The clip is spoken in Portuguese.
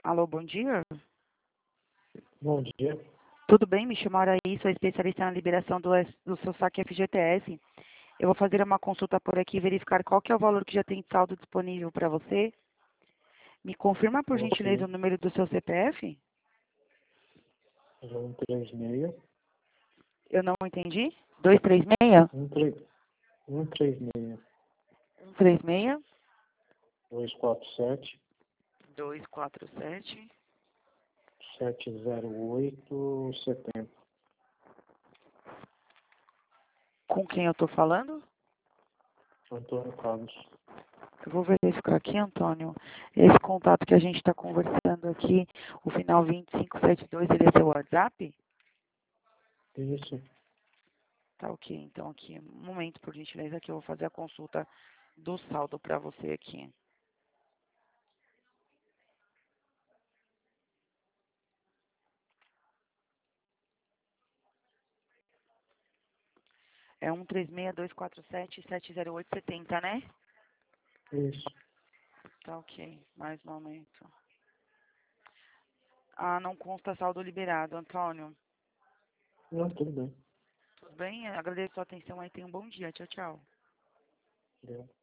Alô, bom dia. Bom dia. Tudo bem? Me chamaram aí, sou especialista na liberação do seu saque FGTS. Eu vou fazer uma consulta por aqui e verificar qual que é o valor que já tem de saldo disponível para você. Me confirma, por gentileza, Ok. o número do seu CPF? 136, Eu não entendi. 236? 136, 136? 247, 247. 708, 70. Com quem eu estou falando? Antônio Carlos. Eu vou verificar aqui, Antônio. Esse contato que a gente está conversando aqui, o final 2572, ele é seu WhatsApp? Isso. Tá ok, então aqui, um momento, por gentileza, que eu vou fazer a consulta do saldo para você aqui. É 136-247-708-70, né? Isso. Tá ok, mais um momento. Ah, não consta saldo liberado, Antônio. Não, tudo bem. Tudo bem? Agradeço a sua atenção aí, tenha um bom dia. Tchau, tchau. Deu.